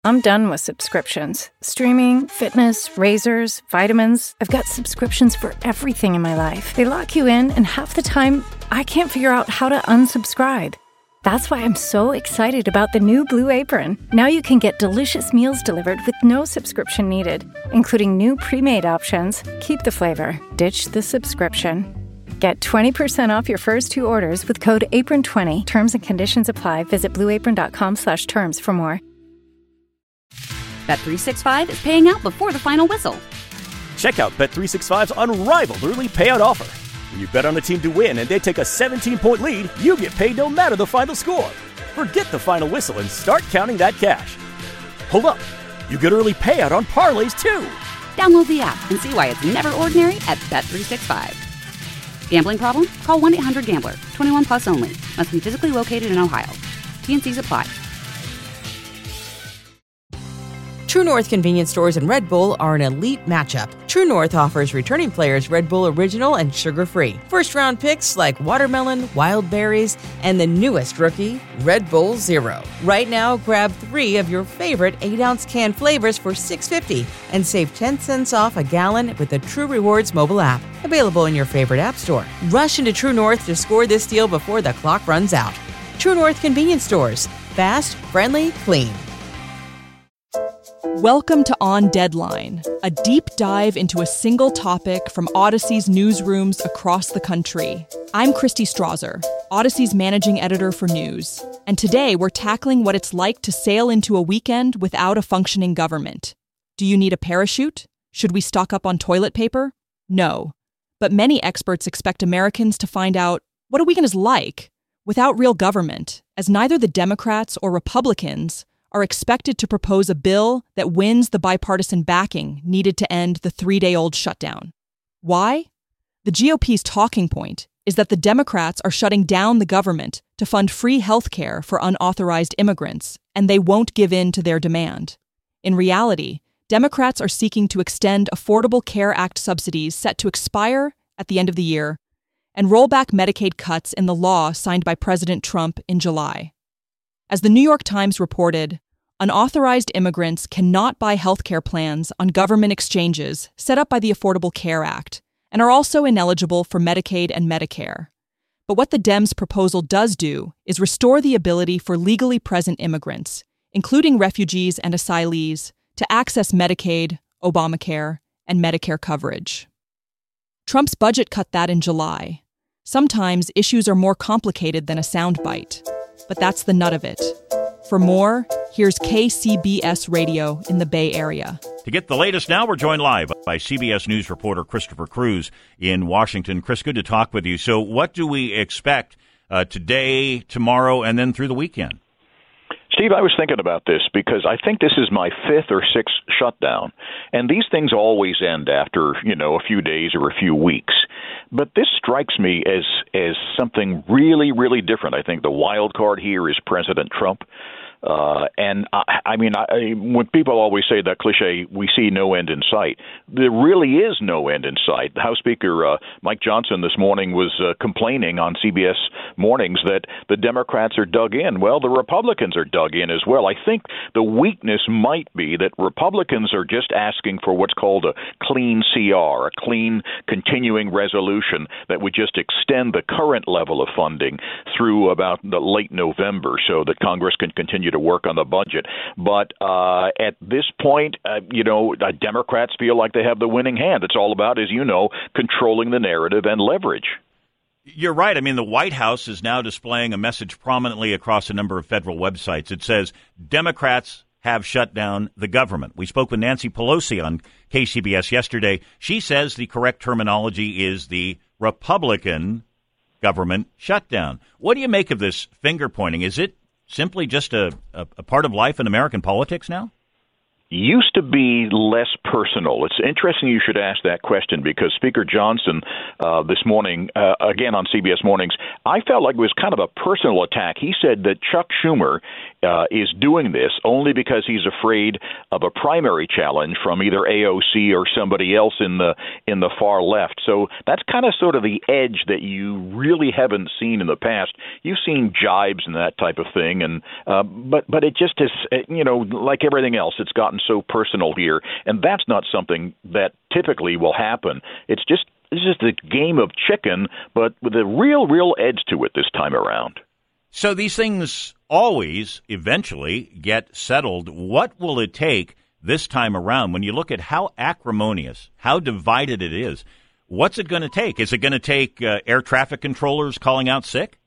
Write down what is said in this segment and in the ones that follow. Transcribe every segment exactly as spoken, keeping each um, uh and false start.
I'm done with subscriptions. Streaming, fitness, razors, vitamins. I've got subscriptions for everything in my life. They lock you in, and half the time, I can't figure out how to unsubscribe. That's why I'm so excited about the new Blue Apron. Now you can get delicious meals delivered with no subscription needed, including new pre-made options. Keep the flavor, ditch the subscription. Get twenty percent off your first two orders with code apron twenty. Terms and conditions apply. Visit blueapron.com slash terms for more. Bet three sixty-five is paying out before the final whistle. Check out Bet three sixty-five's unrivaled early payout offer. When you bet on a team to win and they take a seventeen-point lead, you get paid no matter the final score. Forget the final whistle and start counting that cash. Hold up. You get early payout on parlays, too. Download the app and see why it's never ordinary at Bet three sixty-five. Gambling problem? Call one eight hundred gambler. twenty-one plus only. Must be physically located in Ohio. T N Cs apply. True North convenience stores and Red Bull are an elite matchup. True North offers returning players Red Bull Original and sugar-free. First-round picks like watermelon, wild berries, and the newest rookie, Red Bull Zero. Right now, grab three of your favorite eight-ounce can flavors for six dollars and fifty cents and save ten cents off a gallon with the True Rewards mobile app. Available in your favorite app store. Rush into True North to score this deal before the clock runs out. True North convenience stores. Fast, friendly, clean. Welcome to On Deadline, a deep dive into a single topic from Odyssey's newsrooms across the country. I'm Christy Strasser, Odyssey's managing editor for news, and today we're tackling what it's like to sail into a weekend without a functioning government. Do you need a parachute? Should we stock up on toilet paper? No. But many experts expect Americans to find out what a weekend is like without real government, as neither the Democrats or Republicans are expected to propose a bill that wins the bipartisan backing needed to end the three-day-old shutdown. Why? The G O P's talking point is that the Democrats are shutting down the government to fund free health care for unauthorized immigrants, and they won't give in to their demand. In reality, Democrats are seeking to extend Affordable Care Act subsidies set to expire at the end of the year and roll back Medicaid cuts in the law signed by President Trump in July. As the New York Times reported, unauthorized immigrants cannot buy health care plans on government exchanges set up by the Affordable Care Act and are also ineligible for Medicaid and Medicare. But what the Dems' proposal does do is restore the ability for legally present immigrants, including refugees and asylees, to access Medicaid, Obamacare, and Medicare coverage. Trump's budget cut that in July. Sometimes issues are more complicated than a soundbite, but that's the nut of it. For more, here's K C B S Radio in the Bay Area. To get the latest now, we're joined live by C B S News reporter Christopher Cruz in Washington. Chris, good to talk with you. So what do we expect uh, today, tomorrow, and then through the weekend? Steve, I was thinking about this because I think this is my fifth or sixth shutdown, and these things always end after, you know, a few days or a few weeks. But this strikes me as as something really, really different. I think the wild card here is President Trump. Uh, and I, I mean, I, when people always say that cliche, we see no end in sight, there really is no end in sight. The House Speaker uh, Mike Johnson this morning was uh, complaining on C B S Mornings that the Democrats are dug in. Well, the Republicans are dug in as well. I think the weakness might be that Republicans are just asking for what's called a clean C R, a clean continuing resolution that would just extend the current level of funding through about the late November so that Congress can continue to work on the budget. But uh, at this point, uh, you know, uh, Democrats feel like they have the winning hand. It's all about, as you know, controlling the narrative and leverage. You're right. I mean, the White House is now displaying a message prominently across a number of federal websites. It says Democrats have shut down the government. We spoke with Nancy Pelosi on K C B S yesterday. She says the correct terminology is the Republican government shutdown. What do you make of this finger pointing? Is it simply just a, a, a part of life in American politics now? used to be less personal. It's interesting you should ask that question because Speaker Johnson uh, this morning, uh, again on C B S Mornings, I felt like it was kind of a personal attack. He said that Chuck Schumer uh, is doing this only because he's afraid of a primary challenge from either A O C or somebody else in the in the far left. So that's kind of sort of the edge that you really haven't seen in the past. You've seen jibes and that type of thing, and uh, but but it just is, you know, like everything else, it's gotten so personal here, and that's not something that typically will happen. It's just it's just a game of chicken, but with a real, real edge to it this time around. So these things always eventually get settled. What will it take this time around when you look at how acrimonious, how divided it is? What's it going to take? Is it going to take uh, air traffic controllers calling out sick?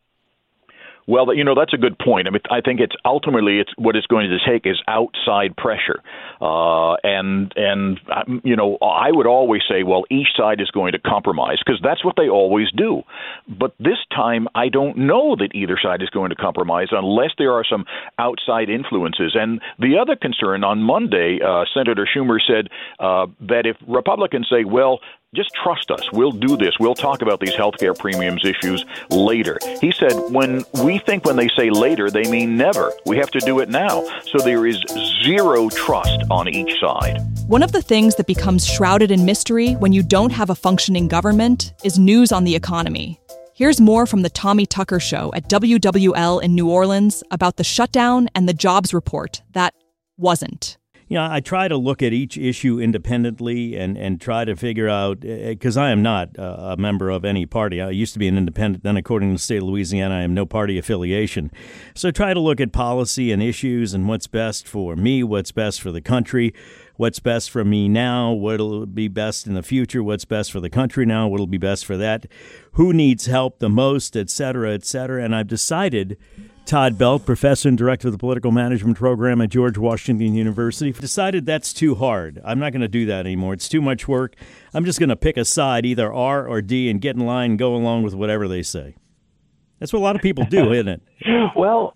Well, you know, that's a good point. I mean, I think it's ultimately it's what it's going to take is outside pressure. Uh, and, and you know, I would always say, well, each side is going to compromise because that's what they always do. But this time, I don't know that either side is going to compromise unless there are some outside influences. And the other concern on Monday, uh, Senator Schumer said uh, that if Republicans say, well, just trust us. We'll do this. We'll talk about these healthcare premiums issues later. He said when we think when they say later, they mean never. We have to do it now. So there is zero trust on each side. One of the things that becomes shrouded in mystery when you don't have a functioning government is news on the economy. Here's more from the Tommy Tucker Show at W W L in New Orleans about the shutdown and the jobs report that wasn't. You know, I try to look at each issue independently and, and try to figure out, because I am not a member of any party. I used to be an independent. Then, according to the state of Louisiana, I am no party affiliation. So I try to look at policy and issues and what's best for me, what's best for the country, what's best for me now, what'll be best in the future, what's best for the country now, what'll be best for that, who needs help the most, et cetera, et cetera. And I've decided Todd Belt, professor and director of the political management program at George Washington University, decided that's too hard. I'm not going to do that anymore. It's too much work. I'm just going to pick a side, either R or D, and get in line and go along with whatever they say. That's what a lot of people do, isn't it? Well,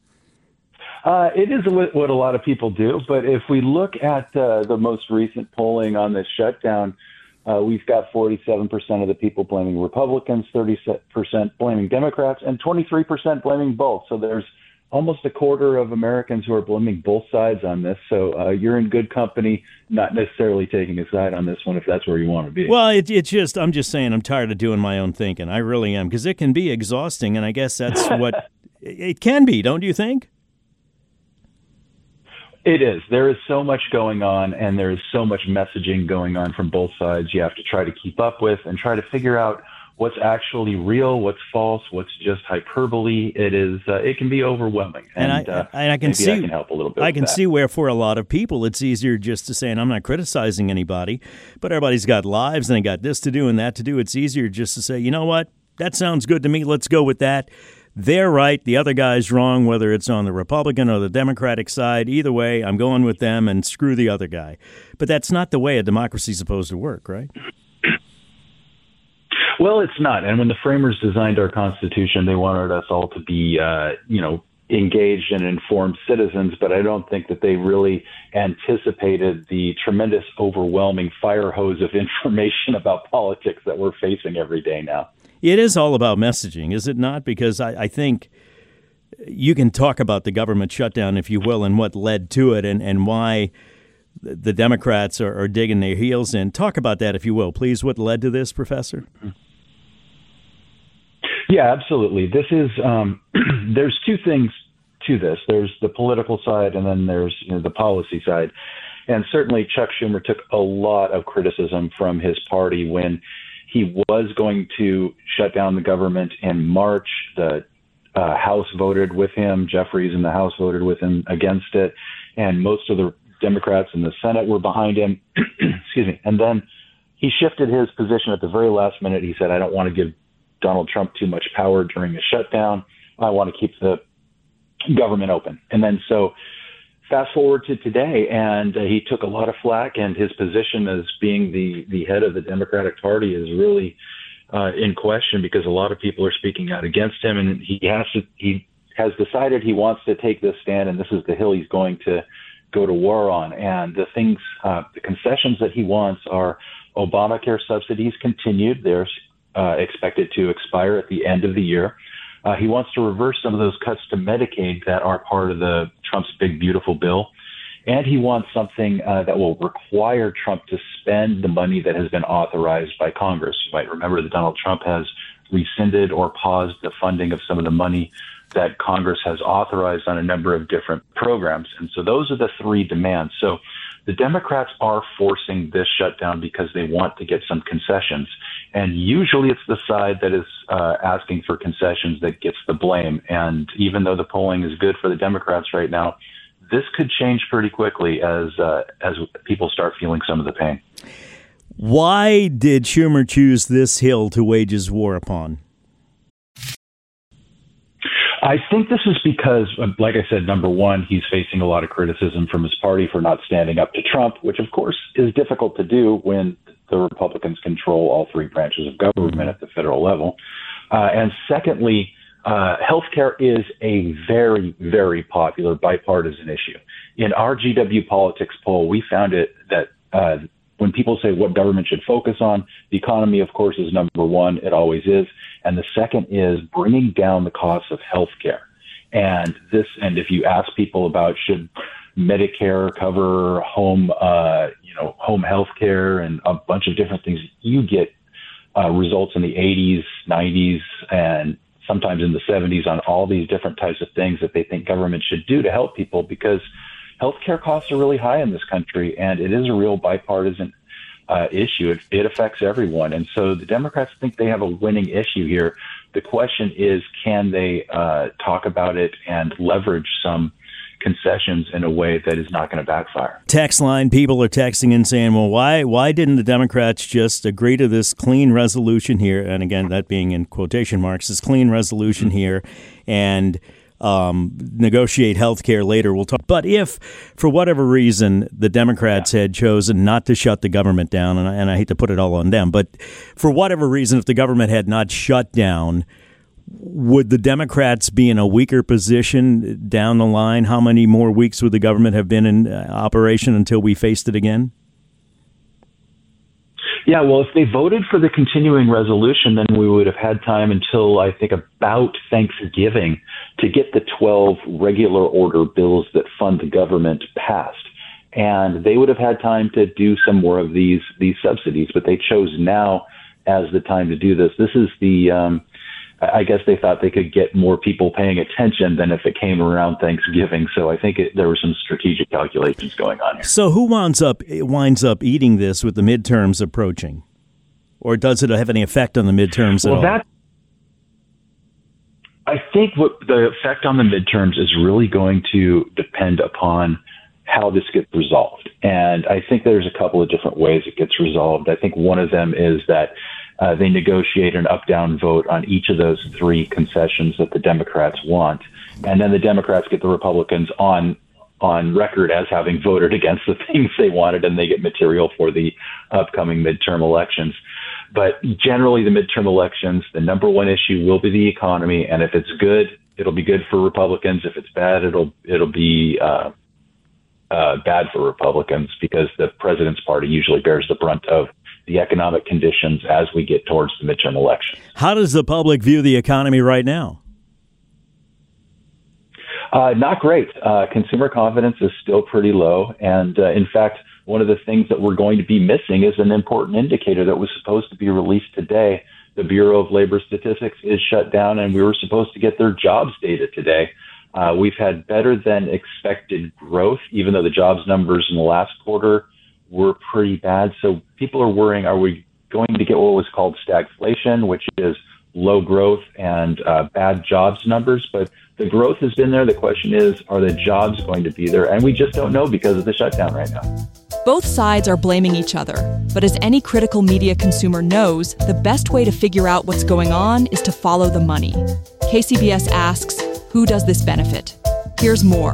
uh, it is what a lot of people do. But if we look at uh, the most recent polling on this shutdown, Uh, we've got forty-seven percent of the people blaming Republicans, thirty percent blaming Democrats, and twenty-three percent blaming both. So there's almost a quarter of Americans who are blaming both sides on this. So uh, you're in good company, not necessarily taking a side on this one if that's where you want to be. Well, it, it's just, I'm just saying I'm tired of doing my own thinking. I really am, because it can be exhausting, and I guess that's what it can be, don't you think? It is. There is so much going on, and there is so much messaging going on from both sides you have to try to keep up with and try to figure out what's actually real, what's false, what's just hyperbole. It is. Uh, it can be overwhelming, and, and I, uh, and I can maybe see. I can help a little bit. I with can that. see where for a lot of people it's easier just to say, and I'm not criticizing anybody, but everybody's got lives and they got this to do and that to do. It's easier just to say, you know what, that sounds good to me. Let's go with that. They're right. The other guy's wrong, whether it's on the Republican or the Democratic side. Either way, I'm going with them and screw the other guy. But that's not the way a democracy is supposed to work, right? Well, it's not. And when the framers designed our Constitution, they wanted us all to be, uh, you know, engaged and informed citizens. But I don't think that they really anticipated the tremendous, overwhelming fire hose of information about politics that we're facing every day now. It is all about messaging, is it not? Because I, I think you can talk about the government shutdown, if you will, and what led to it and, and why the Democrats are, are digging their heels in. Talk about that, if you will, please. What led to this, Professor? Yeah, absolutely. This is um, there's two things to this. There's the political side, and then there's you know, the policy side. And certainly Chuck Schumer took a lot of criticism from his party when he was going to shut down the government in March. The uh, House voted with him. Jeffries in the House voted with him against it. And most of the Democrats in the Senate were behind him. Excuse me. And then he shifted his position at the very last minute. He said, I don't want to give Donald Trump too much power during a shutdown. I want to keep the government open. And then so fast forward to today, and uh, he took a lot of flack, and his position as being the, the head of the Democratic Party is really uh, in question because a lot of people are speaking out against him, and he has to, he has decided he wants to take this stand, and this is the hill he's going to go to war on. And the things, uh, the concessions that he wants are Obamacare subsidies continued. They're uh, expected to expire at the end of the year. Uh, he wants to reverse some of those cuts to Medicaid that are part of the Trump's big, beautiful bill. And he wants something uh, that will require Trump to spend the money that has been authorized by Congress. You might remember that Donald Trump has rescinded or paused the funding of some of the money that Congress has authorized on a number of different programs. And so those are the three demands. So the Democrats are forcing this shutdown because they want to get some concessions. And usually it's the side that is uh, asking for concessions that gets the blame. And even though the polling is good for the Democrats right now, this could change pretty quickly as uh, as people start feeling some of the pain. Why did Schumer choose this hill to wage his war upon? I think this is because, like I said, number one, he's facing a lot of criticism from his party for not standing up to Trump, which, of course, is difficult to do when the Republicans control all three branches of government at the federal level. Uh, and secondly, uh, healthcare is a very, very popular bipartisan issue. In our G W Politics poll, we found it that uh, when people say what government should focus on, the economy, of course, is number one. It always is. And the second is bringing down the cost of health care. And this, and if you ask people about should Medicare cover home, uh, you know, home health care and a bunch of different things, you get uh, results in the eighties, nineties, and sometimes in the seventies on all these different types of things that they think government should do to help people, because healthcare costs are really high in this country, and it is a real bipartisan uh, issue. It, it affects everyone. And so the Democrats think they have a winning issue here. The question is, can they uh, talk about it and leverage some concessions in a way that is not going to backfire? Text line, people are texting and saying, well, why why didn't the Democrats just agree to this clean resolution here? And again, that being in quotation marks, this clean resolution here, and um, negotiate health care later. We'll talk. But if, for whatever reason, the Democrats yeah. had chosen not to shut the government down, and I, and I hate to put it all on them, but for whatever reason, if the government had not shut down, would the Democrats be in a weaker position down the line? How many more weeks would the government have been in operation until we faced it again? Yeah, well, if they voted for the continuing resolution, then we would have had time until, I think, about Thanksgiving to get the twelve regular order bills that fund the government passed. And they would have had time to do some more of these these subsidies, but they chose now as the time to do this. This is the... Um, I guess they thought they could get more people paying attention than if it came around Thanksgiving. So I think it, there were some strategic calculations going on here. So who winds up winds up eating this with the midterms approaching? Or does it have any effect on the midterms well, at all? That, I think what the effect on the midterms is really going to depend upon how this gets resolved. And I think there's a couple of different ways it gets resolved. I think one of them is that Uh, they negotiate an up-down vote on each of those three concessions that the Democrats want. And then the Democrats get the Republicans on on record as having voted against the things they wanted, and they get material for the upcoming midterm elections. But generally, the midterm elections, the number one issue will be the economy. And if it's good, it'll be good for Republicans. If it's bad, it'll it'll be uh, uh, bad for Republicans, because the president's party usually bears the brunt of the economic conditions as we get towards the midterm election. How does the public view the economy right now? Uh, not great. Uh, consumer confidence is still pretty low. And uh, in fact, one of the things that we're going to be missing is an important indicator that was supposed to be released today. The Bureau of Labor Statistics is shut down, and we were supposed to get their jobs data today. Uh, we've had better than expected growth, even though the jobs numbers in the last quarter were pretty bad. So people are worrying, are we going to get what was called stagflation, which is low growth and uh, bad jobs numbers? But the growth has been there. The question is, are the jobs going to be there? And we just don't know because of the shutdown right now. Both sides are blaming each other. But as any critical media consumer knows, the best way to figure out what's going on is to follow the money. K C B S asks, who does this benefit? Here's more.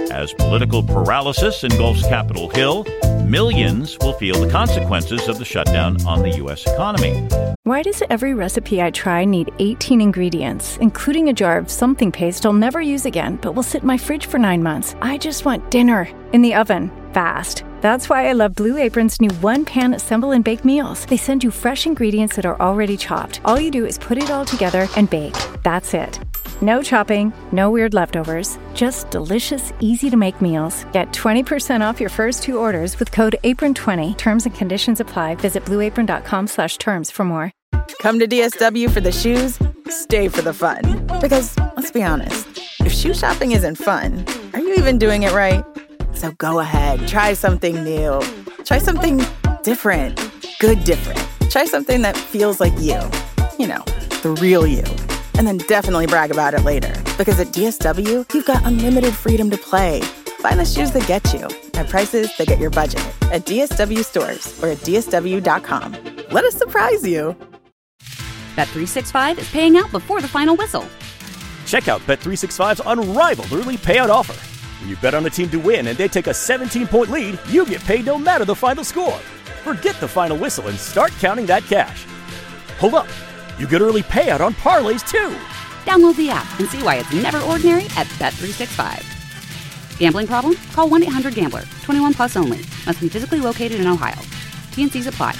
As political paralysis engulfs Capitol Hill, millions will feel the consequences of the shutdown on the U S economy. Why does every recipe I try need eighteen ingredients, including a jar of something paste I'll never use again, but will sit in my fridge for nine months? I just want dinner in the oven, fast. That's why I love Blue Apron's new one-pan assemble and bake meals. They send you fresh ingredients that are already chopped. All you do is put it all together and bake. That's it. No chopping, no weird leftovers, just delicious, easy-to-make meals. Get twenty percent off your first two orders with code apron twenty. Terms and conditions apply. Visit blueapron.com slash terms for more. Come to D S W for the shoes, stay for the fun. Because, let's be honest, if shoe shopping isn't fun, are you even doing it right? So go ahead, try something new. Try something different. Good different. Try something that feels like you. You know, the real you. And then definitely brag about it later. Because at D S W, you've got unlimited freedom to play. Find the shoes that get you at prices that get your budget at D S W stores or at D S W dot com. Let us surprise you. Bet three sixty-five is paying out before the final whistle. Check out Bet three sixty-five's unrivaled early payout offer. When you bet on a team to win and they take a seventeen-point lead, you get paid no matter the final score. Forget the final whistle and start counting that cash. Hold up. You get early payout on parlays, too. Download the app and see why it's never ordinary at Bet three sixty-five. Gambling problem? Call one eight hundred gambler. twenty-one plus only. Must be physically located in Ohio. T N Cs apply.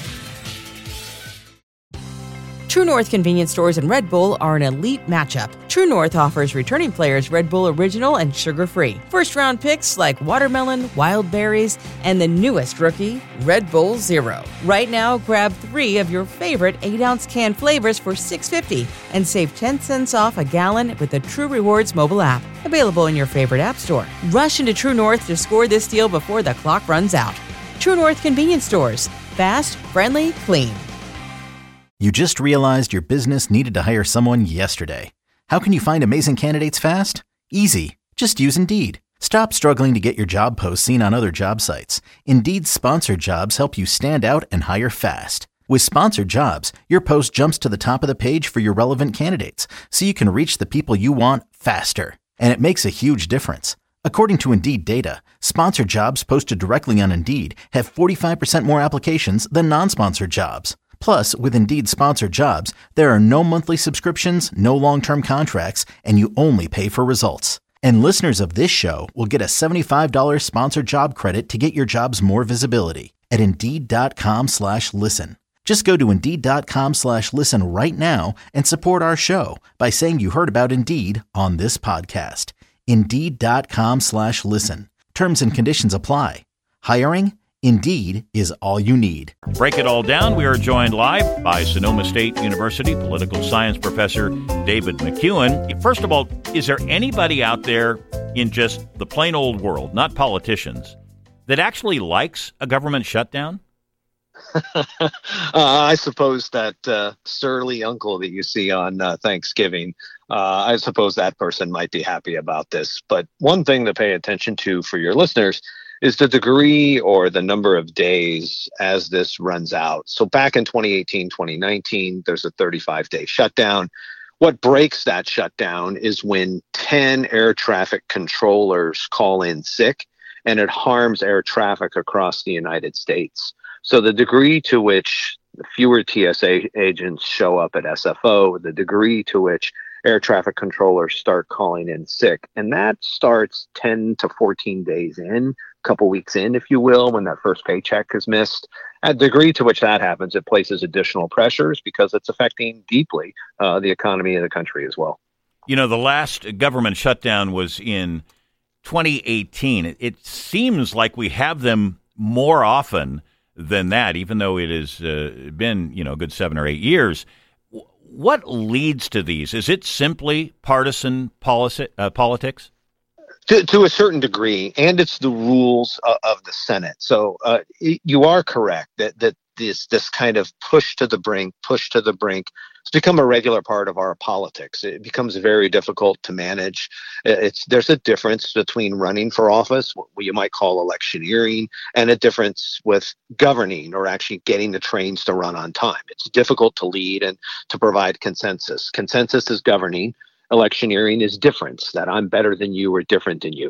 True North convenience stores and Red Bull are an elite matchup. True North offers returning players Red Bull Original and sugar-free. First-round picks like watermelon, wild berries, and the newest rookie, Red Bull Zero. Right now, grab three of your favorite eight-ounce can flavors for six dollars and fifty cents and save ten cents off a gallon with the True Rewards mobile app. Available in your favorite app store. Rush into True North to score this deal before the clock runs out. True North convenience stores. Fast, friendly, clean. You just realized your business needed to hire someone yesterday. How can you find amazing candidates fast? Easy. Just use Indeed. Stop struggling to get your job posts seen on other job sites. Indeed's sponsored jobs help you stand out and hire fast. With sponsored jobs, your post jumps to the top of the page for your relevant candidates, so you can reach the people you want faster. And it makes a huge difference. According to Indeed data, sponsored jobs posted directly on Indeed have forty-five percent more applications than non-sponsored jobs. Plus, with Indeed sponsored jobs, there are no monthly subscriptions, no long-term contracts, and you only pay for results. And listeners of this show will get a seventy-five dollars sponsored job credit to get your jobs more visibility at Indeed.com slash listen. Just go to Indeed.com slash listen right now and support our show by saying you heard about Indeed on this podcast. Indeed.com slash listen. Terms and conditions apply. Hiring? Indeed is all you need. Break it all down. We are joined live by Sonoma State University political science professor David McCuan. First of all, is there anybody out there in just the plain old world, not politicians, that actually likes a government shutdown? uh, I suppose that uh, surly uncle that you see on uh, Thanksgiving, uh, I suppose that person might be happy about this. But one thing to pay attention to for your listeners is the degree or the number of days as this runs out. So back in twenty eighteen, twenty nineteen, there's a thirty-five day shutdown. What breaks that shutdown is when ten air traffic controllers call in sick, and it harms air traffic across the United States. So the degree to which fewer T S A agents show up at S F O, the degree to which air traffic controllers start calling in sick, and that starts ten to fourteen days in, a couple weeks in, if you will, when that first paycheck is missed. At the degree to which that happens, it places additional pressures because it's affecting deeply uh, the economy of the country as well. You know, the last government shutdown was in twenty eighteen. It, it seems like we have them more often than that, even though it has uh, been, you know, a good seven or eight years. What leads to these? Is it simply partisan policy, uh, politics? To, to a certain degree, and it's the rules of, of the Senate. So uh, you are correct that that this this kind of push to the brink, push to the brink, it's become a regular part of our politics. It becomes very difficult to manage. It's there's a difference between running for office, what you might call electioneering, and a difference with governing or actually getting the trains to run on time. It's difficult to lead and to provide consensus. Consensus is governing. Electioneering is difference, that I'm better than you or different than you.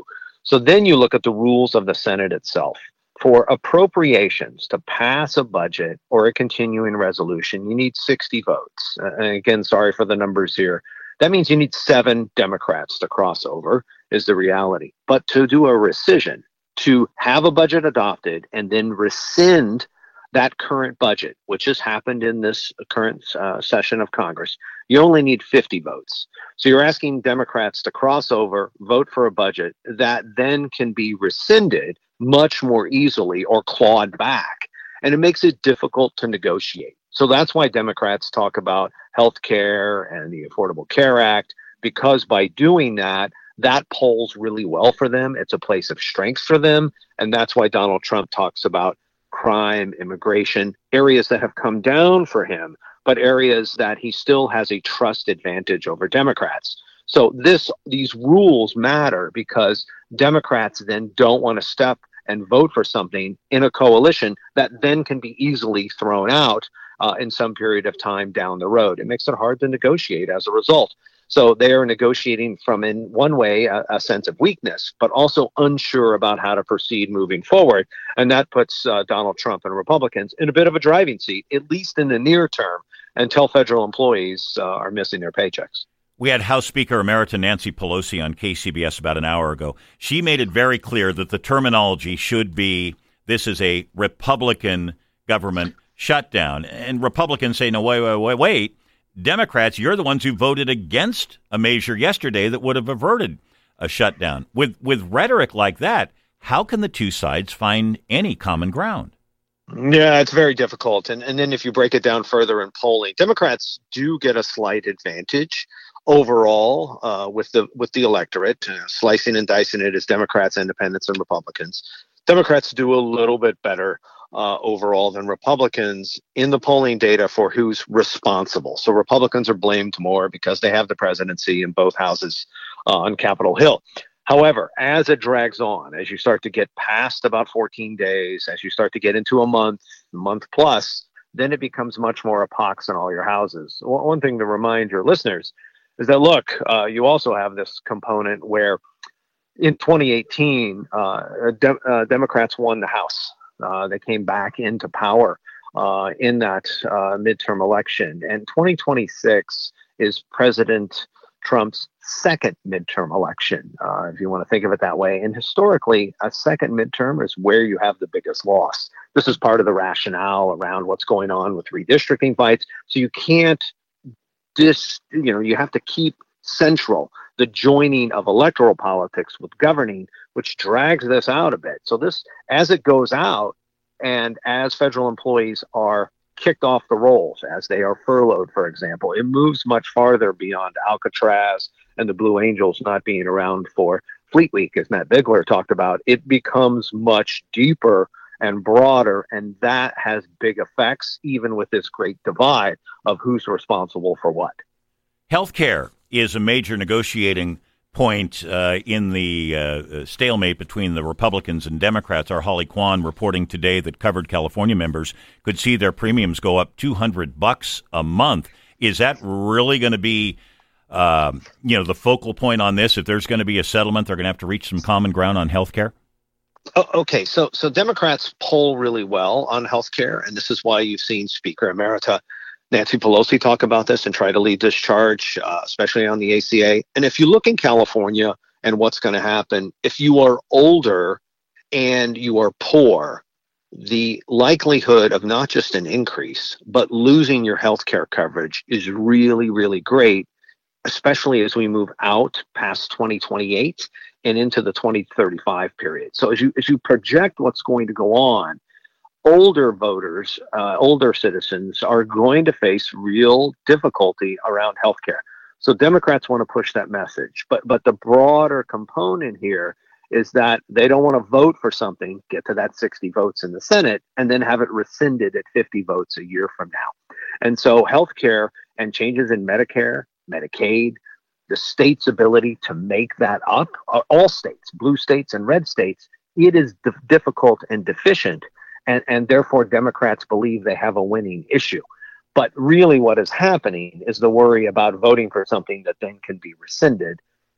So then you look at the rules of the Senate itself. For appropriations to pass a budget or a continuing resolution, you need sixty votes. Uh, and again, sorry for the numbers here. That means you need seven Democrats to cross over, is the reality. But to do a rescission, to have a budget adopted and then rescind that current budget, which has happened in this current uh, session of Congress, you only need fifty votes. So you're asking Democrats to cross over, vote for a budget that then can be rescinded much more easily or clawed back. And it makes it difficult to negotiate. So that's why Democrats talk about health care and the Affordable Care Act, because by doing that, that polls really well for them. It's a place of strength for them. And that's why Donald Trump talks about crime, immigration, areas that have come down for him, but areas that he still has a trust advantage over Democrats. So this these rules matter because Democrats then don't want to step and vote for something in a coalition that then can be easily thrown out uh, in some period of time down the road. It makes it hard to negotiate as a result. So they are negotiating from, in one way, a, a sense of weakness, but also unsure about how to proceed moving forward. And that puts uh, Donald Trump and Republicans in a bit of a driving seat, at least in the near term, until federal employees uh, are missing their paychecks. We had House Speaker Emerita Nancy Pelosi on K C B S about an hour ago. She made it very clear that the terminology should be, this is a Republican government shutdown. And Republicans say, no, wait, wait, wait, wait. Democrats, you're the ones who voted against a measure yesterday that would have averted a shutdown. With with rhetoric like that, how can the two sides find any common ground? Yeah, it's very difficult. And and then if you break it down further in polling, Democrats do get a slight advantage overall uh, with the with the electorate, uh, slicing and dicing it as Democrats, independents, and Republicans. Democrats do a little bit better uh, overall than Republicans in the polling data for who's responsible. So Republicans are blamed more because they have the presidency in both houses uh, on Capitol Hill. However, as it drags on, as you start to get past about fourteen days, as you start to get into a month, month plus, then it becomes much more a pox in all your houses. One thing to remind your listeners is that, look, uh, you also have this component where in twenty eighteen, uh, de- uh, Democrats won the House. Uh, they came back into power uh, in that uh, midterm election. And twenty twenty-six is President Trump's second midterm election, uh, if you want to think of it that way. And historically, a second midterm is where you have the biggest loss. This is part of the rationale around what's going on with redistricting fights. So you can't This, you know, you have to keep central the joining of electoral politics with governing, which drags this out a bit. So this, as it goes out and as federal employees are kicked off the rolls, as they are furloughed, for example, it moves much farther beyond Alcatraz and the Blue Angels not being around for Fleet Week, as Matt Bigler talked about. It becomes much deeper and broader, and that has big effects, even with this great divide of who's responsible for what. Healthcare is a major negotiating point uh, in the uh, stalemate between the Republicans and Democrats. Our Holly Kwan reporting today that covered California members could see their premiums go up two hundred bucks a month. Is that really going to be, um, you know, the focal point on this? If there's going to be a settlement, they're going to have to reach some common ground on healthcare? Oh, okay, so so Democrats poll really well on healthcare, and this is why you've seen Speaker Emerita Nancy Pelosi talk about this and try to lead this charge, uh, especially on the A C A. And if you look in California and what's going to happen, if you are older and you are poor, the likelihood of not just an increase, but losing your healthcare coverage is really, really great, especially as we move out past twenty twenty-eight and into the twenty thirty-five period. So as you as you project what's going to go on, older voters, uh, older citizens are going to face real difficulty around healthcare. So Democrats want to push that message. But but the broader component here is that they don't want to vote for something, get to that sixty votes in the Senate, and then have it rescinded at fifty votes a year from now. And so healthcare and changes in Medicare, Medicaid, the state's ability to make that up, all states, blue states and red states, it is d- difficult and deficient. And, and therefore, Democrats believe they have a winning issue. But really what is happening is the worry about voting for something that then can be rescinded.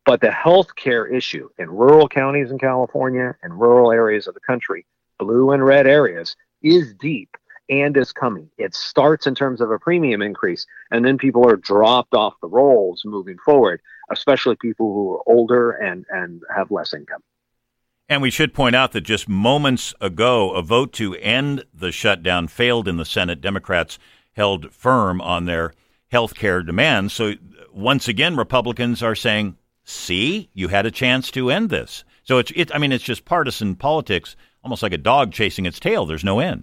But the health care issue in rural counties in California and rural areas of the country, blue and red areas, is deep and is coming. It starts in terms of a premium increase, and then people are dropped off the rolls moving forward, especially people who are older and, and have less income. And we should point out that just moments ago, a vote to end the shutdown failed in the Senate. Democrats held firm on their health care demands. So once again, Republicans are saying, see, you had a chance to end this. So it's, it, I mean, it's just partisan politics, almost like a dog chasing its tail. There's no end.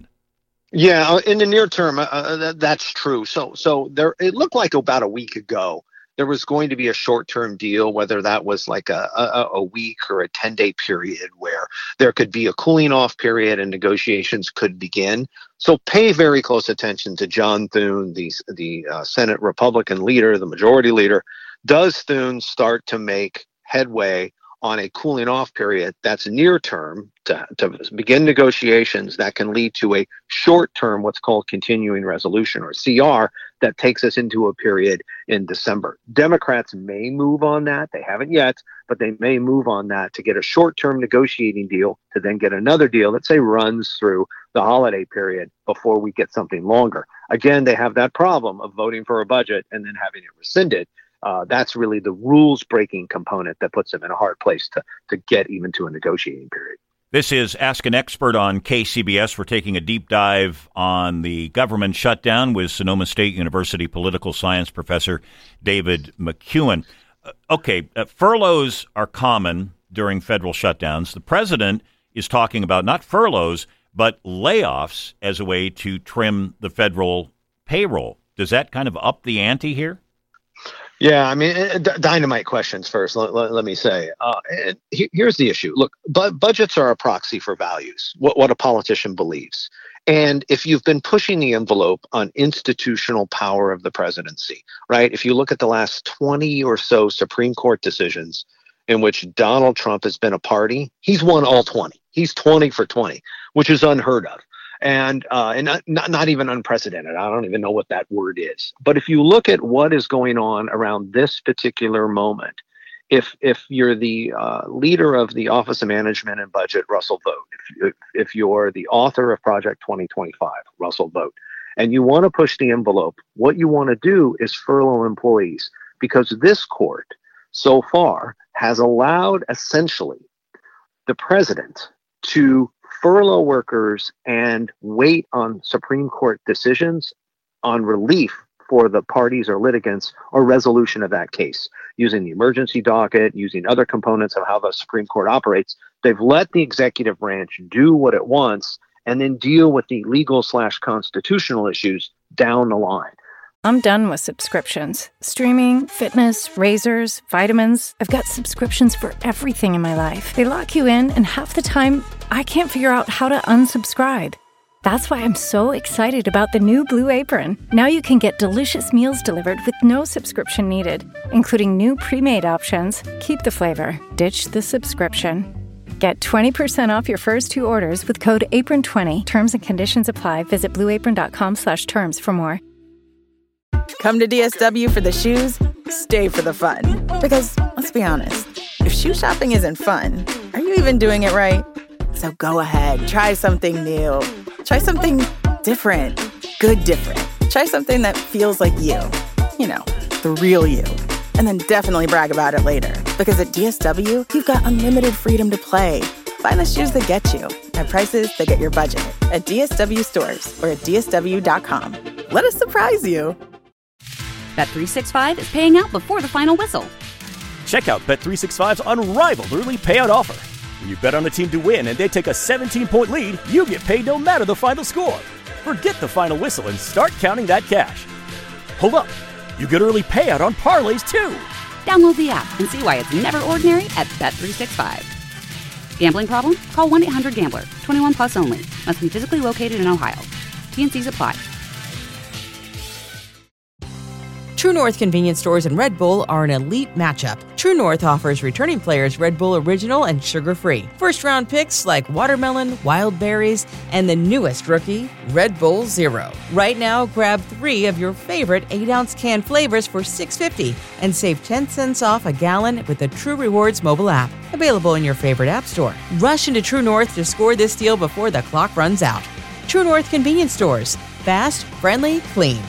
Yeah, in the near term, uh, that, that's true. So, so there, it looked like about a week ago there was going to be a short-term deal, whether that was like a, a, a week or a ten-day period where there could be a cooling-off period and negotiations could begin. So pay very close attention to John Thune, the the uh, Senate Republican leader, the majority leader. Does Thune start to make headway on a cooling off period that's near term to, to begin negotiations that can lead to a short term, what's called continuing resolution or C R, that takes us into a period in December? Democrats may move on that. They haven't yet, but they may move on that to get a short term negotiating deal to then get another deal that, say, runs through the holiday period before we get something longer. Again, they have that problem of voting for a budget and then having it rescinded. Uh, that's really the rules-breaking component that puts them in a hard place to, to get even to a negotiating period. This is Ask an Expert on K C B S. We're taking a deep dive on the government shutdown with Sonoma State University political science professor David McCuan. Uh, okay, uh, furloughs are common during federal shutdowns. The president is talking about not furloughs, but layoffs as a way to trim the federal payroll. Does that kind of up the ante here? Yeah, I mean, d- dynamite questions first, let, let, let me say. Uh, and he, here's the issue. Look, bu- budgets are a proxy for values, what, what a politician believes. And if you've been pushing the envelope on institutional power of the presidency, right, if you look at the last twenty or so Supreme Court decisions in which Donald Trump has been a party, he's won all twenty. He's twenty for twenty, which is unheard of. And uh, and not, not not even unprecedented. I don't even know what that word is. But if you look at what is going on around this particular moment, if if you're the uh, leader of the Office of Management and Budget, Russell Vought, if, if you're the author of Project twenty twenty-five, Russell Vought, and you want to push the envelope, what you want to do is furlough employees, because this court so far has allowed essentially the president to furlough workers and wait on Supreme Court decisions on relief for the parties or litigants or resolution of that case, using the emergency docket, using other components of how the Supreme Court operates. They've let the executive branch do what it wants and then deal with the legal slash constitutional issues down the line. I'm done with subscriptions. Streaming, fitness, razors, vitamins. I've got subscriptions for everything in my life. They lock you in, and half the time, I can't figure out how to unsubscribe. That's why I'm so excited about the new Blue Apron. Now you can get delicious meals delivered with no subscription needed, including new pre-made options. Keep the flavor, ditch the subscription. Get twenty percent off your first two orders with code apron twenty. Terms and conditions apply. Visit blueapron.com slash terms for more. Come to D S W for the shoes, stay for the fun. Because, let's be honest, if shoe shopping isn't fun, are you even doing it right? So go ahead, try something new. Try something different. Good different. Try something that feels like you. You know, the real you. And then definitely brag about it later. Because at D S W, you've got unlimited freedom to play. Find the shoes that get you at prices that get your budget at D S W stores or at D S W dot com. Let us surprise you. Bet three sixty-five is paying out before the final whistle. Check out Bet three sixty-five's unrivaled early payout offer. When you bet on a team to win and they take a seventeen-point lead, you get paid no matter the final score. Forget the final whistle and start counting that cash. Hold up. You get early payout on parlays, too. Download the app and see why it's never ordinary at Bet three sixty-five. Gambling problem? Call one eight hundred gambler. twenty-one plus only. Must be physically located in Ohio. T and C's apply. True North convenience stores and Red Bull are an elite matchup. True North offers returning players Red Bull Original and sugar-free. First-round picks like watermelon, wild berries, and the newest rookie, Red Bull Zero. Right now, grab three of your favorite eight-ounce can flavors for six dollars and fifty cents and save ten cents off a gallon with the True Rewards mobile app. Available in your favorite app store. Rush into True North to score this deal before the clock runs out. True North convenience stores. Fast, friendly, clean.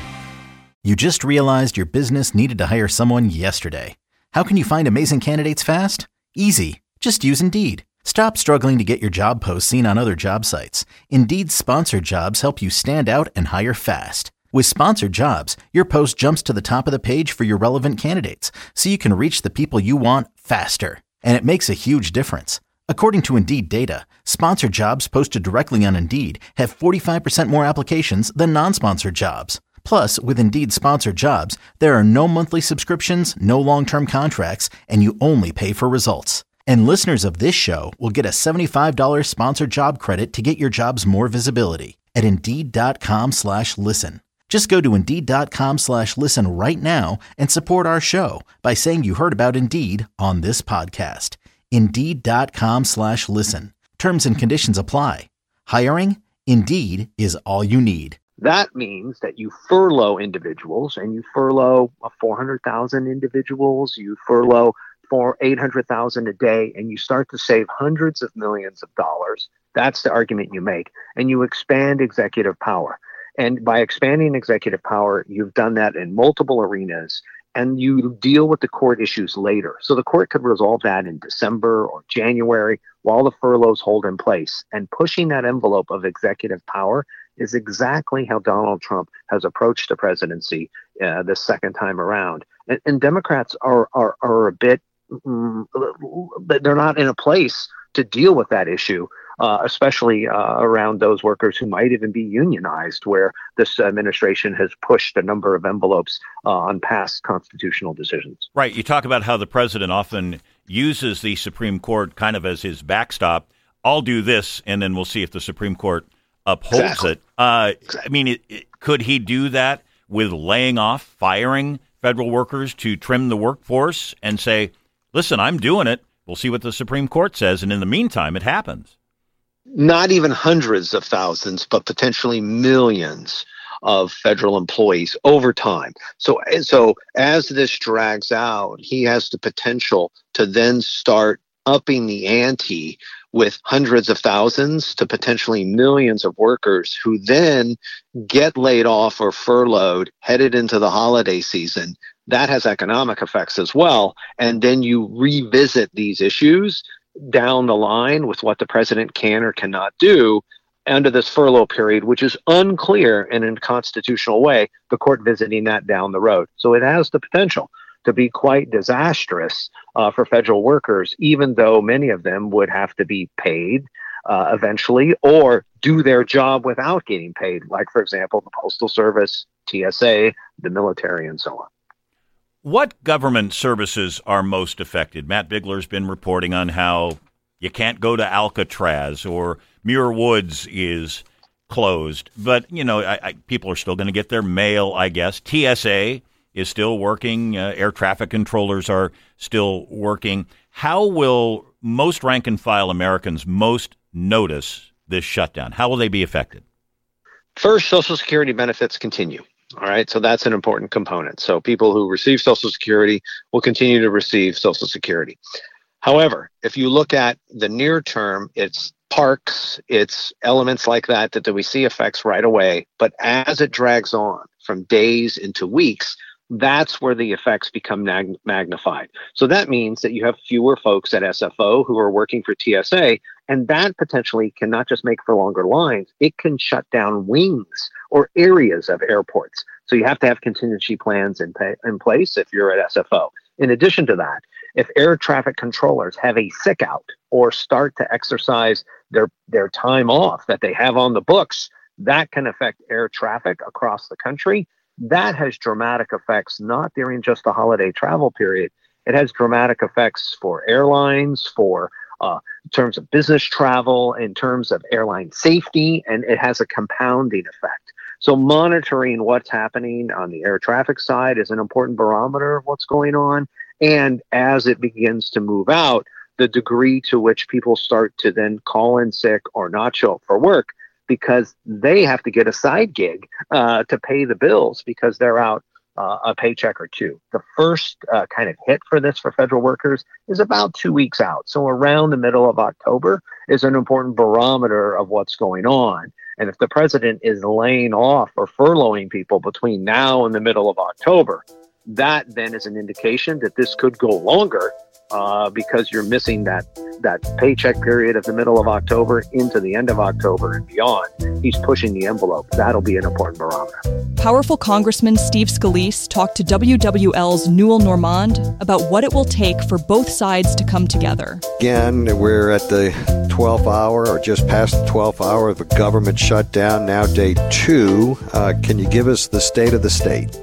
You just realized your business needed to hire someone yesterday. How can you find amazing candidates fast? Easy. Just use Indeed. Stop struggling to get your job posts seen on other job sites. Indeed's sponsored jobs help you stand out and hire fast. With sponsored jobs, your post jumps to the top of the page for your relevant candidates, so you can reach the people you want faster. And it makes a huge difference. According to Indeed data, sponsored jobs posted directly on Indeed have forty-five percent more applications than non-sponsored jobs. Plus, with Indeed sponsored jobs, there are no monthly subscriptions, no long-term contracts, and you only pay for results. And listeners of this show will get a seventy-five dollars sponsored job credit to get your jobs more visibility at Indeed.com slash listen. Just go to Indeed.com slash listen right now and support our show by saying you heard about Indeed on this podcast. Indeed.com slash listen. Terms and conditions apply. Hiring? Indeed is all you need. That means that you furlough individuals, and you furlough four hundred thousand individuals, you furlough for eight hundred thousand a day, and you start to save hundreds of millions of dollars. That's the argument you make. And you expand executive power. And by expanding executive power, you've done that in multiple arenas, and you deal with the court issues later. So the court could resolve that in December or January while the furloughs hold in place. And pushing that envelope of executive power is exactly how Donald Trump has approached the presidency uh, the second time around. And, and Democrats are, are, are a bit, um, they're not in a place to deal with that issue. Uh, especially uh, around those workers who might even be unionized, where this administration has pushed a number of envelopes uh, on past constitutional decisions. Right. You talk about how the president often uses the Supreme Court kind of as his backstop. I'll do this, and then we'll see if the Supreme Court upholds exactly. it. Uh, exactly. I mean, it, it, could he do that with laying off, firing federal workers to trim the workforce and say, listen, I'm doing it. We'll see what the Supreme Court says. And in the meantime, it happens. Not even hundreds of thousands, but potentially millions of federal employees over time. So, so as this drags out, he has the potential to then start upping the ante with hundreds of thousands to potentially millions of workers who then get laid off or furloughed, headed into the holiday season. That has economic effects as well. And then you revisit these issues down the line with what the president can or cannot do under this furlough period, which is unclear and in a constitutional way, the court visiting that down the road. So it has the potential to be quite disastrous uh, for federal workers, even though many of them would have to be paid uh, eventually or do their job without getting paid, like, for example, the Postal Service, T S A, the military, and so on. What government services are most affected? Matt Bigler's been reporting on how you can't go to Alcatraz or Muir Woods is closed. But, you know, I, I, people are still going to get their mail, I guess. T S A is still working. Uh, air traffic controllers are still working. How will most rank-and-file Americans most notice this shutdown? How will they be affected? First, Social Security benefits continue. All right. So that's an important component. So people who receive Social Security will continue to receive Social Security. However, if you look at the near term, it's parks, it's elements like that that we see effects right away. But as it drags on from days into weeks, that's where the effects become mag- magnified. So that means that you have fewer folks at S F O who are working for T S A, and that potentially can not just make for longer lines, it can shut down wings or areas of airports. So you have to have contingency plans in, pay- in place if you're at S F O. In addition to that, if air traffic controllers have a sick out or start to exercise their, their time off that they have on the books, that can affect air traffic across the country. That has dramatic effects, not during just the holiday travel period. It has dramatic effects for airlines, for uh, in terms of business travel, in terms of airline safety, and it has a compounding effect. So monitoring what's happening on the air traffic side is an important barometer of what's going on. And as it begins to move out, the degree to which people start to then call in sick or not show up for work because they have to get a side gig uh, to pay the bills because they're out uh, a paycheck or two. The first uh, kind of hit for this for federal workers is about two weeks out. So around the middle of October is an important barometer of what's going on. And if the president is laying off or furloughing people between now and the middle of October, that then is an indication that this could go longer uh, because you're missing that that paycheck period of the middle of October into the end of October and beyond. He's pushing the envelope. That'll be an important barometer. Powerful Congressman Steve Scalise talked to W W L's Newell Normand about what it will take for both sides to come together. Again, we're at the twelfth hour or just past the twelfth hour of a government shutdown, now day two. Uh, can you give us the state of the state?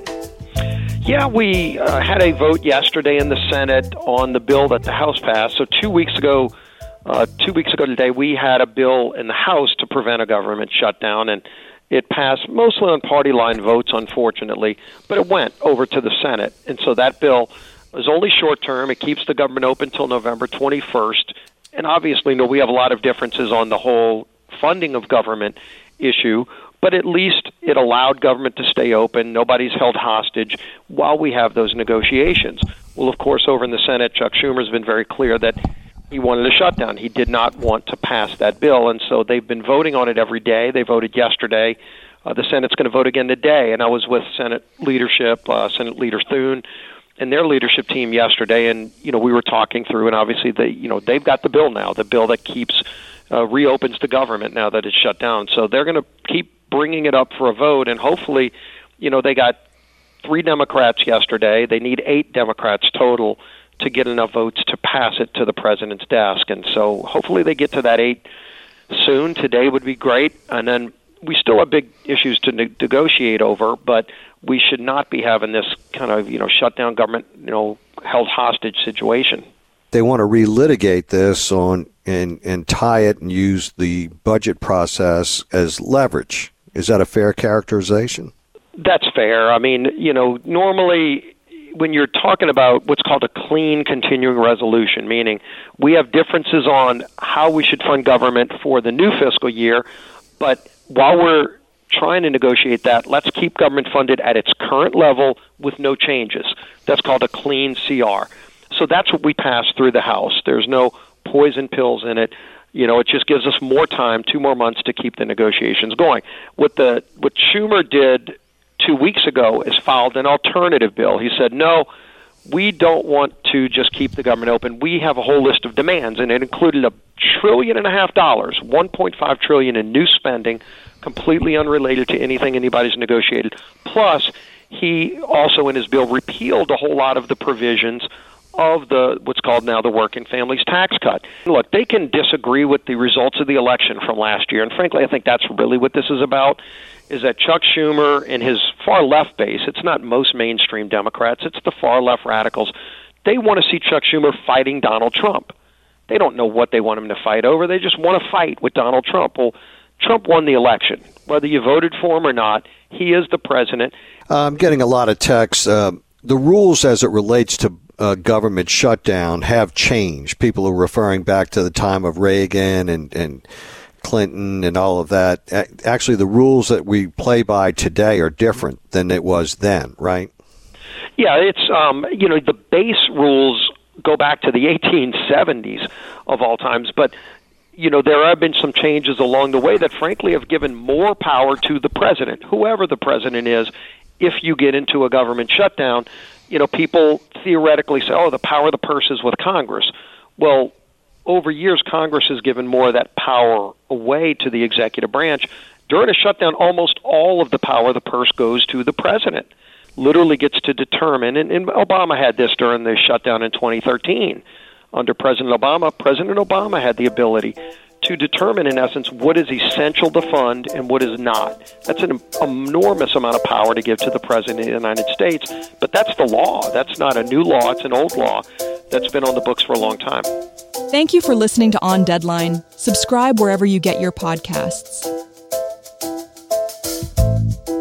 Yeah, we uh, had a vote yesterday in the Senate on the bill that the House passed. So two weeks ago, uh, two weeks ago today, we had a bill in the House to prevent a government shutdown, and it passed mostly on party line votes, unfortunately, but it went over to the Senate. And so that bill is only short term. It keeps the government open until November twenty-first. And obviously, you know, we have a lot of differences on the whole funding of government issue, but at least it allowed government to stay open. Nobody's held hostage while we have those negotiations. Well, of course, over in the Senate, Chuck Schumer's been very clear that he wanted a shutdown. He did not want to pass that bill, and so they've been voting on it every day. They voted yesterday. Uh, the Senate's going to vote again today, and I was with Senate leadership, uh, Senate Leader Thune, and their leadership team yesterday, and you know we were talking through, and obviously they, you know, they've got the bill now, the bill that keeps uh, reopens the government now that it's shut down. So they're going to keep bringing it up for a vote, and hopefully, you know, they got three Democrats yesterday. They need eight Democrats total to get enough votes to pass it to the president's desk, and so hopefully they get to that eight soon. Today would be great, and then we still have big issues to ne- negotiate over, but we should not be having this kind of, you know, shutdown government, you know, held hostage situation. They want to relitigate this on and and tie it and use the budget process as leverage. Is that a fair characterization? That's fair. I mean, you know, normally when you're talking about what's called a clean continuing resolution, meaning we have differences on how we should fund government for the new fiscal year, but while we're trying to negotiate that, let's keep government funded at its current level with no changes. That's called a clean C R. So that's what we passed through the House. There's no poison pills in it. You know, it just gives us more time, two more months to keep the negotiations going. What the what Schumer did two weeks ago is filed an alternative bill. He said, no, we don't want to just keep the government open. We have a whole list of demands, and it included a trillion and a half dollars, one point five trillion in new spending, completely unrelated to anything anybody's negotiated. Plus, he also in his bill repealed a whole lot of the provisions of the what's called now the Working Families Tax Cut. Look, they can disagree with the results of the election from last year, and frankly, I think that's really what this is about, is that Chuck Schumer and his far left base, it's not most mainstream Democrats, it's the far left radicals, they want to see Chuck Schumer fighting Donald Trump. They don't know what they want him to fight over. They just want to fight with Donald Trump. Well, Trump won the election. Whether you voted for him or not, he is the president. Uh, I'm getting a lot of texts. Uh, the rules as it relates to uh, government shutdown have changed. People are referring back to the time of Reagan and, and Clinton and all of that. Actually, the rules that we play by today are different than it was then, right? Yeah, it's, um, you know, the base rules go back to the eighteen seventies of all times, but you know, there have been some changes along the way that frankly have given more power to the president, whoever the president is. If you get into a government shutdown, you know, people theoretically say, oh, the power of the purse is with Congress. Well, over years, Congress has given more of that power away to the executive branch. During a shutdown, almost all of the power of the purse goes to the president, literally gets to determine, and, and Obama had this during the shutdown in twenty thirteen. Under President Obama, President Obama had the ability to determine, in essence, what is essential to fund and what is not. That's an enormous amount of power to give to the President of the United States, but that's the law. That's not a new law. It's an old law that's been on the books for a long time. Thank you for listening to On Deadline. Subscribe wherever you get your podcasts.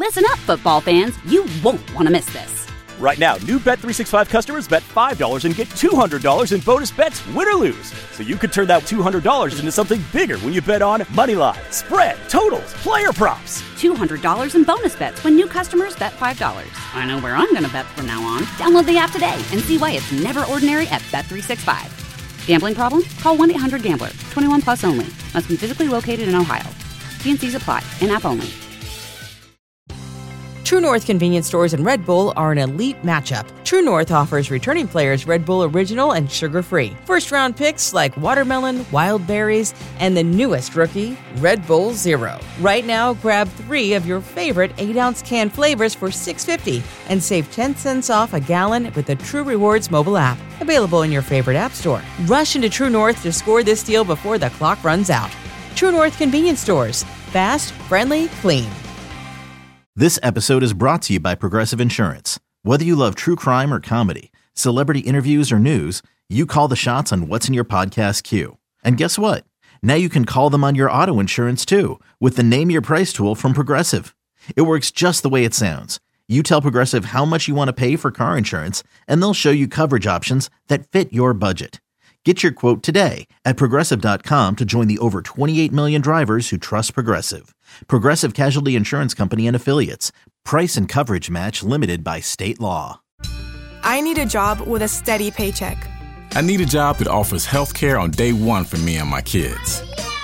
Listen up, football fans. You won't want to miss this. Right now, new Bet three sixty-five customers bet five dollars and get two hundred dollars in bonus bets, win or lose. So you could turn that two hundred dollars into something bigger when you bet on money line, spread, totals, player props. two hundred dollars in bonus bets when new customers bet five dollars. I know where I'm going to bet from now on. Download the app today and see why it's never ordinary at Bet three sixty-five. Gambling problem? Call one eight hundred gambler. twenty-one plus only. Must be physically located in Ohio. T and C's apply. In-app only. True North convenience stores and Red Bull are an elite matchup. True North offers returning players Red Bull Original and sugar-free. First-round picks like watermelon, wild berries, and the newest rookie, Red Bull Zero. Right now, grab three of your favorite eight ounce can flavors for six dollars and fifty cents and save ten cents off a gallon with the True Rewards mobile app. Available in your favorite app store. Rush into True North to score this deal before the clock runs out. True North convenience stores. Fast, friendly, clean. This episode is brought to you by Progressive Insurance. Whether you love true crime or comedy, celebrity interviews or news, you call the shots on what's in your podcast queue. And guess what? Now you can call them on your auto insurance too with the Name Your Price tool from Progressive. It works just the way it sounds. You tell Progressive how much you want to pay for car insurance, and they'll show you coverage options that fit your budget. Get your quote today at Progressive dot com to join the over twenty-eight million drivers who trust Progressive. Progressive Casualty Insurance Company and Affiliates. Price and coverage match limited by state law. I need a job with a steady paycheck. I need a job that offers health care on day one for me and my kids.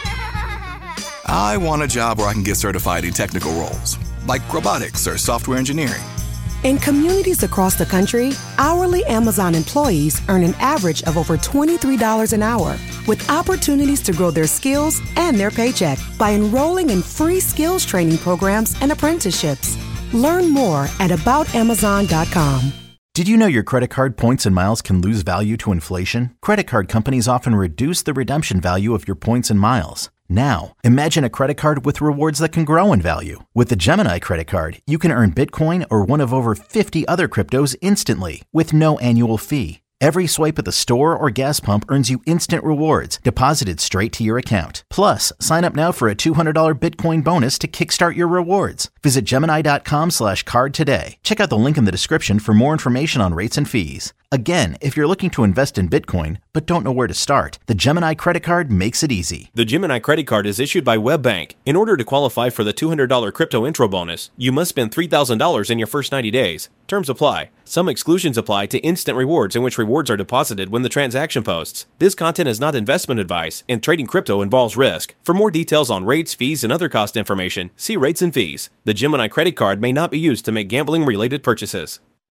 I want a job where I can get certified in technical roles, like robotics or software engineering. In communities across the country, hourly Amazon employees earn an average of over twenty-three dollars an hour, with opportunities to grow their skills and their paycheck by enrolling in free skills training programs and apprenticeships. Learn more at about amazon dot com. Did you know your credit card points and miles can lose value to inflation? Credit card companies often reduce the redemption value of your points and miles. Now, imagine a credit card with rewards that can grow in value. With the Gemini credit card, you can earn Bitcoin or one of over fifty other cryptos instantly with no annual fee. Every swipe at the store or gas pump earns you instant rewards deposited straight to your account. Plus, sign up now for a two hundred dollars Bitcoin bonus to kickstart your rewards. Visit Gemini dot com slash card today. Check out the link in the description for more information on rates and fees. Again, if you're looking to invest in Bitcoin but don't know where to start, the Gemini credit card makes it easy. The Gemini credit card is issued by WebBank. In order to qualify for the two hundred dollars crypto intro bonus, you must spend three thousand dollars in your first ninety days. Terms apply. Some exclusions apply to instant rewards, in which rewards are deposited when the transaction posts. This content is not investment advice, and trading crypto involves risk. For more details on rates, fees, and other cost information, see rates and fees. The Gemini credit card may not be used to make gambling-related purchases.